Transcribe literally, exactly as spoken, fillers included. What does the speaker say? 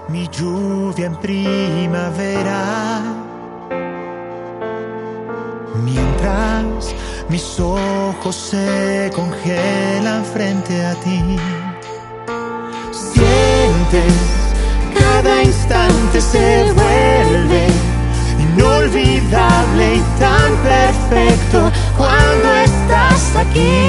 mi lluvia en primavera. Mientras mis ojos se congelan frente a ti, sientes cada instante se vuelve inolvidable y tan perfecto cuando estás aquí.